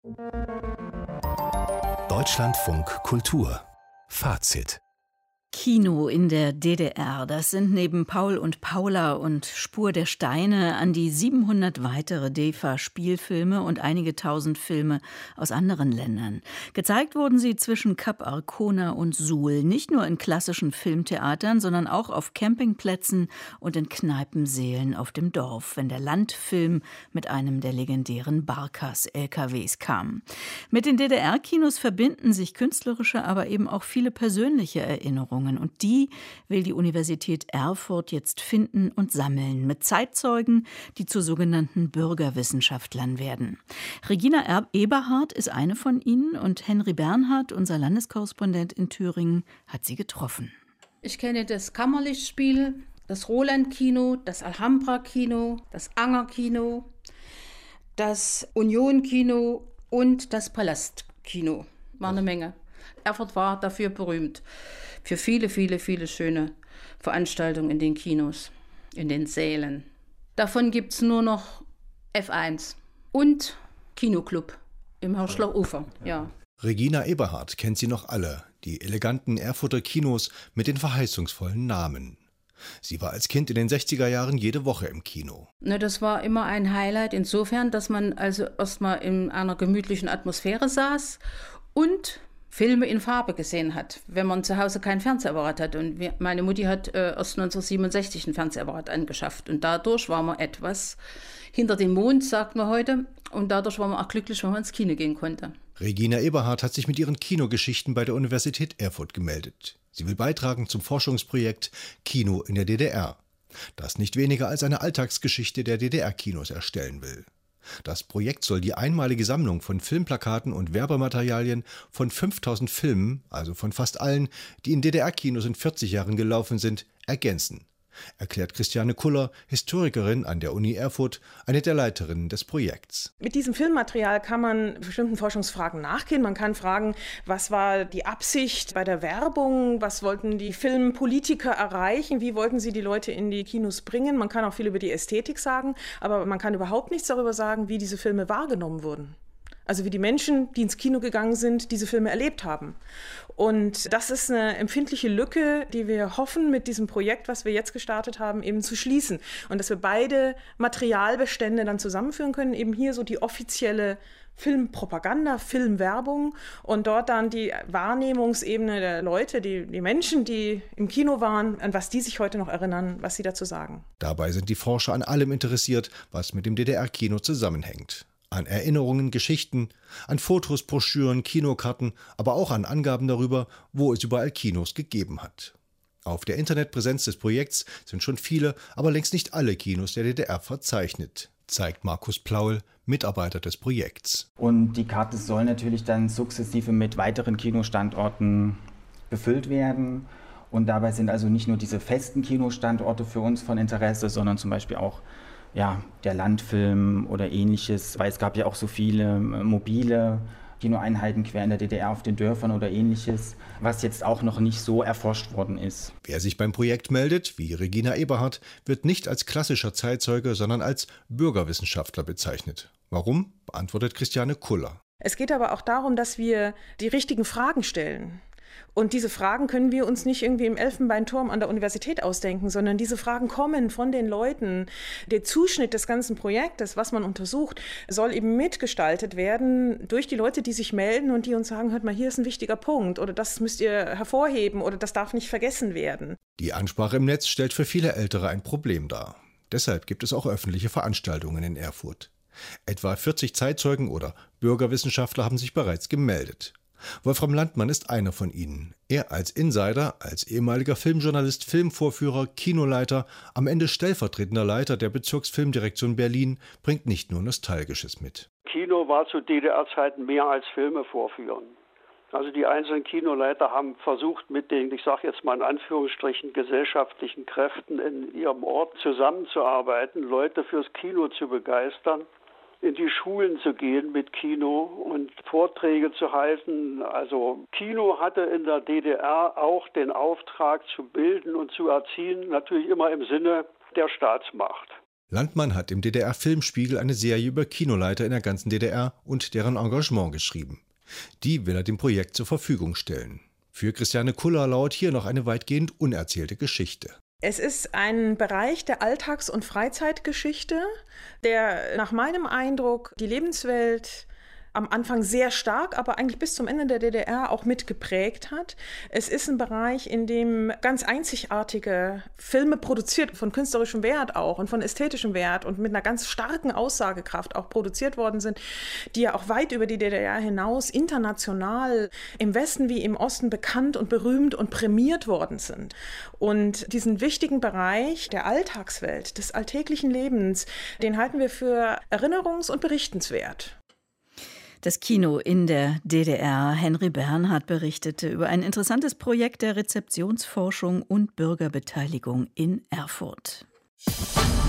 Deutschlandfunk Kultur Fazit. Kino in der DDR, das sind neben Paul und Paula und Spur der Steine an die 700 weitere DEFA-Spielfilme und einige tausend Filme aus anderen Ländern. Gezeigt wurden sie zwischen Kap Arkona und Suhl, nicht nur in klassischen Filmtheatern, sondern auch auf Campingplätzen und in Kneipensälen auf dem Dorf, wenn der Landfilm mit einem der legendären Barkas-LKWs kam. Mit den DDR-Kinos verbinden sich künstlerische, aber eben auch viele persönliche Erinnerungen. Und die will die Universität Erfurt jetzt finden und sammeln mit Zeitzeugen, die zu sogenannten Bürgerwissenschaftlern werden. Regina Eberhardt ist eine von ihnen und Henry Bernhard, unser Landeskorrespondent in Thüringen, hat sie getroffen. Ich kenne das Kammerlichtspiel, das Roland-Kino, das Alhambra-Kino, das Anger-Kino, das Union-Kino und das Palast-Kino. War eine Menge. Erfurt war dafür berühmt. Für viele, viele, viele schöne Veranstaltungen in den Kinos, in den Sälen. Davon gibt es nur noch F1 und Kinoclub im Hirschler Ufer. Ja. Regina Eberhardt kennt sie noch alle, die eleganten Erfurter Kinos mit den verheißungsvollen Namen. Sie war als Kind in den 60er Jahren jede Woche im Kino. Das war immer ein Highlight insofern, dass man also erstmal in einer gemütlichen Atmosphäre saß und Filme in Farbe gesehen hat, wenn man zu Hause keinen Fernsehapparat hat. Und meine Mutti hat erst 1967 einen Fernsehapparat angeschafft. Und dadurch war man etwas hinter dem Mond, sagt man heute. Und dadurch war man auch glücklich, wenn man ins Kino gehen konnte. Regina Eberhardt hat sich mit ihren Kinogeschichten bei der Universität Erfurt gemeldet. Sie will beitragen zum Forschungsprojekt Kino in der DDR, das nicht weniger als eine Alltagsgeschichte der DDR-Kinos erstellen will. Das Projekt soll die einmalige Sammlung von Filmplakaten und Werbematerialien von 5000 Filmen, also von fast allen, die in DDR-Kinos in 40 Jahren gelaufen sind, ergänzen, erklärt Christiane Kuller, Historikerin an der Uni Erfurt, eine der Leiterinnen des Projekts. Mit diesem Filmmaterial kann man bestimmten Forschungsfragen nachgehen. Man kann fragen, was war die Absicht bei der Werbung, was wollten die Filmpolitiker erreichen, wie wollten sie die Leute in die Kinos bringen. Man kann auch viel über die Ästhetik sagen, aber man kann überhaupt nichts darüber sagen, wie diese Filme wahrgenommen wurden. Also wie die Menschen, die ins Kino gegangen sind, diese Filme erlebt haben. Und das ist eine empfindliche Lücke, die wir hoffen, mit diesem Projekt, was wir jetzt gestartet haben, eben zu schließen. Und dass wir beide Materialbestände dann zusammenführen können, eben hier so die offizielle Filmpropaganda, Filmwerbung und dort dann die Wahrnehmungsebene der Leute, die Menschen, die im Kino waren, an was die sich heute noch erinnern, was sie dazu sagen. Dabei sind die Forscher an allem interessiert, was mit dem DDR-Kino zusammenhängt. An Erinnerungen, Geschichten, an Fotos, Broschüren, Kinokarten, aber auch an Angaben darüber, wo es überall Kinos gegeben hat. Auf der Internetpräsenz des Projekts sind schon viele, aber längst nicht alle Kinos der DDR verzeichnet, zeigt Markus Plaul, Mitarbeiter des Projekts. Und die Karte soll natürlich dann sukzessive mit weiteren Kinostandorten befüllt werden. Und dabei sind also nicht nur diese festen Kinostandorte für uns von Interesse, sondern zum Beispiel auch der Landfilm oder ähnliches, weil es gab ja auch so viele mobile Kinoeinheiten quer in der DDR auf den Dörfern oder ähnliches, was jetzt auch noch nicht so erforscht worden ist. Wer sich beim Projekt meldet, wie Regina Eberhardt, wird nicht als klassischer Zeitzeuge, sondern als Bürgerwissenschaftler bezeichnet. Warum? Beantwortet Christiane Kuller. Es geht aber auch darum, dass wir die richtigen Fragen stellen. Und diese Fragen können wir uns nicht irgendwie im Elfenbeinturm an der Universität ausdenken, sondern diese Fragen kommen von den Leuten. Der Zuschnitt des ganzen Projektes, was man untersucht, soll eben mitgestaltet werden durch die Leute, die sich melden und die uns sagen, hört mal, hier ist ein wichtiger Punkt oder das müsst ihr hervorheben oder das darf nicht vergessen werden. Die Ansprache im Netz stellt für viele Ältere ein Problem dar. Deshalb gibt es auch öffentliche Veranstaltungen in Erfurt. Etwa 40 Zeitzeugen oder Bürgerwissenschaftler haben sich bereits gemeldet. Wolfram Landmann ist einer von ihnen. Er als Insider, als ehemaliger Filmjournalist, Filmvorführer, Kinoleiter, am Ende stellvertretender Leiter der Bezirksfilmdirektion Berlin, bringt nicht nur Nostalgisches mit. Kino war zu DDR-Zeiten mehr als Filme vorführen. Also die einzelnen Kinoleiter haben versucht, mit den, ich sage jetzt mal in Anführungsstrichen, gesellschaftlichen Kräften in ihrem Ort zusammenzuarbeiten, Leute fürs Kino zu begeistern, in die Schulen zu gehen mit Kino und Vorträge zu halten. Also Kino hatte in der DDR auch den Auftrag zu bilden und zu erziehen, natürlich immer im Sinne der Staatsmacht. Landmann hat im DDR-Filmspiegel eine Serie über Kinoleiter in der ganzen DDR und deren Engagement geschrieben. Die will er dem Projekt zur Verfügung stellen. Für Christiane Kuller lauert hier noch eine weitgehend unerzählte Geschichte. Es ist ein Bereich der Alltags- und Freizeitgeschichte, der nach meinem Eindruck die Lebenswelt am Anfang sehr stark, aber eigentlich bis zum Ende der DDR auch mitgeprägt hat. Es ist ein Bereich, in dem ganz einzigartige Filme produziert, von künstlerischem Wert auch und von ästhetischem Wert und mit einer ganz starken Aussagekraft auch produziert worden sind, die ja auch weit über die DDR hinaus international im Westen wie im Osten bekannt und berühmt und prämiert worden sind. Und diesen wichtigen Bereich der Alltagswelt, des alltäglichen Lebens, den halten wir für erinnerungs- und berichtenswert. Das Kino in der DDR. Henry Bernhard berichtete über ein interessantes Projekt der Rezeptionsforschung und Bürgerbeteiligung in Erfurt.